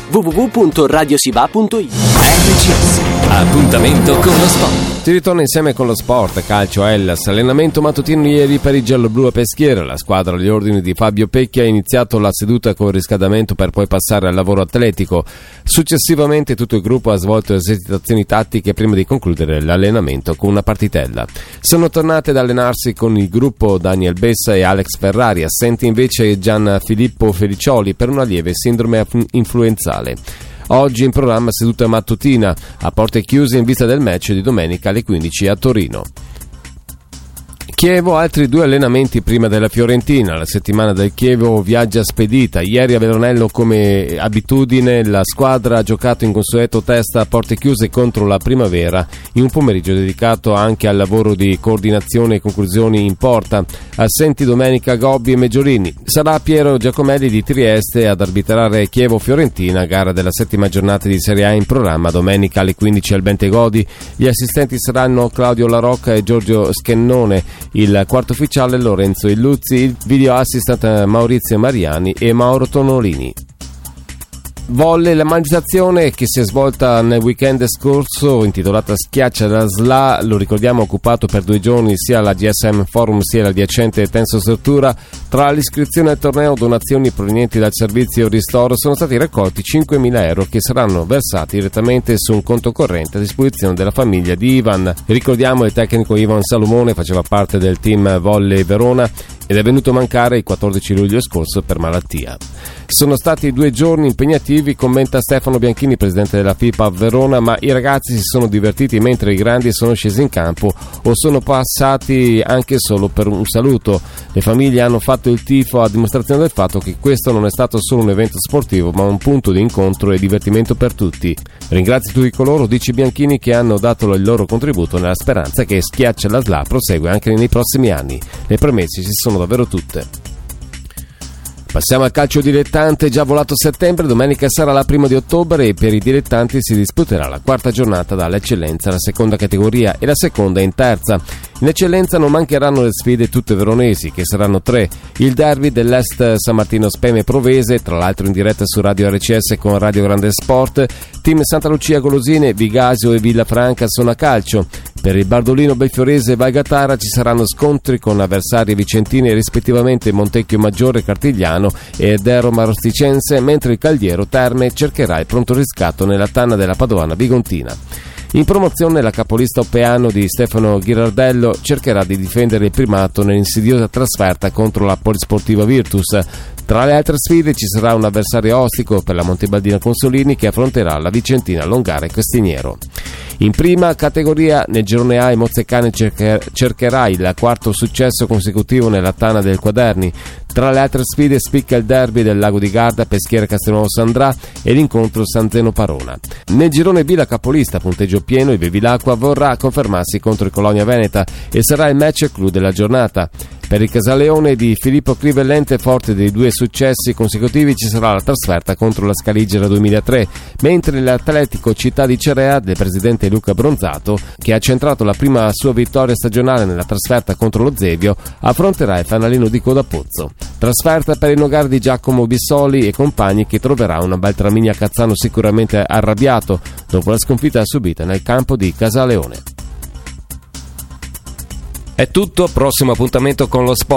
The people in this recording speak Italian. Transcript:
www.radiosiba.it. RCS, appuntamento con lo sport. Si ritorna insieme con lo sport, calcio, Hellas, allenamento mattutino ieri per i gialloblu a Peschiera. La squadra agli ordini di Fabio Pecchi ha iniziato la seduta con riscaldamento per poi passare al lavoro atletico. Successivamente tutto il gruppo ha svolto esercitazioni tattiche prima di concludere l'allenamento con una partitella. Sono tornate ad allenarsi con il gruppo Daniel Bessa e Alex Ferrari, assenti invece Gianfilippo Felicioli per una lieve sindrome influenzale. Oggi in programma seduta mattutina a porte chiuse in vista del match di domenica alle 15 a Torino. Chievo, altri 2 allenamenti prima della Fiorentina. La settimana del Chievo viaggia spedita. Ieri a Veronello, come abitudine, la squadra ha giocato in consueto test a porte chiuse contro la Primavera, in un pomeriggio dedicato anche al lavoro di coordinazione e conclusioni in porta. Assenti domenica Gobbi e Meggiolini. Sarà Piero Giacomelli di Trieste ad arbitrare Chievo-Fiorentina, gara della 7ª giornata di Serie A in programma domenica alle 15 al Bentegodi. Gli assistenti saranno Claudio Larocca e Giorgio Schennone. Il quarto ufficiale Lorenzo Illuzzi, il video assistant Maurizio Mariani e Mauro Tonolini. Volley, la manifestazione che si è svolta nel weekend scorso, intitolata Schiaccia la SLA, lo ricordiamo, ha occupato per 2 giorni sia la GSM Forum sia l'adiacente Tenso Struttura. Tra l'iscrizione al torneo, donazioni provenienti dal servizio Ristoro, sono stati raccolti 5.000 euro che saranno versati direttamente su un conto corrente a disposizione della famiglia di Ivan. Ricordiamo, il tecnico Ivan Salomone faceva parte del team Volley Verona ed è venuto a mancare il 14 luglio scorso per malattia. Sono stati 2 giorni impegnativi, commenta Stefano Bianchini, presidente della FIPA a Verona, ma i ragazzi si sono divertiti mentre i grandi sono scesi in campo o sono passati anche solo per un saluto. Le famiglie hanno fatto il tifo a dimostrazione del fatto che questo non è stato solo un evento sportivo, ma un punto di incontro e divertimento per tutti. Ringrazio tutti coloro, dice Bianchini, che hanno dato il loro contributo nella speranza che Schiaccia la SLA prosegue anche nei prossimi anni. Le premesse ci sono davvero tutte. Passiamo al calcio dilettante, già volato settembre, domenica sarà la 1 di ottobre e per i dilettanti si disputerà la 4ª giornata dall'eccellenza, la 2ª categoria e la 2ª in terza. In eccellenza non mancheranno le sfide tutte veronesi, che saranno 3. Il derby dell'Est San Martino Speme Provese, tra l'altro in diretta su Radio RCS con Radio Grande Sport. Team Santa Lucia Golosine, Vigasio e Villafranca sono a calcio. Per il Bardolino Belfiorese e Valgatara ci saranno scontri con avversari vicentini rispettivamente Montecchio Maggiore Cartigliano e Dero Marosticense, mentre il Cagliero Terme cercherà il pronto riscatto nella tanna della Padoana Bigontina. In promozione la capolista Oppeano di Stefano Ghirardello cercherà di difendere il primato nell'insidiosa trasferta contro la Polisportiva Virtus. Tra le altre sfide ci sarà un avversario ostico per la Montebaldina Consolini che affronterà la Vicentina Longara e Castiniero. In prima categoria nel girone A il Mozzecane cercherà il 4º successo consecutivo nella tana del Quaderni. Tra le altre sfide spicca il derby del Lago di Garda, Peschiera Castelnuovo Sandrà e l'incontro San Zeno Parona. Nel girone B la capolista, punteggio pieno, il Bevilacqua vorrà confermarsi contro il Colonia Veneta e sarà il match clou della giornata. Per il Casaleone di Filippo Crivellente, forte dei 2 successi consecutivi, ci sarà la trasferta contro la Scaligera 2003, mentre l'Atletico Città di Cerea del presidente Luca Bronzato, che ha centrato la prima sua vittoria stagionale nella trasferta contro lo Zevio, affronterà il fanalino di Coda Pozzo. Trasferta per il Nogar di Giacomo Bissoli e compagni, che troverà una Baltraminia Cazzano sicuramente arrabbiato dopo la sconfitta subita nel campo di Casaleone. È tutto, prossimo appuntamento con lo sport.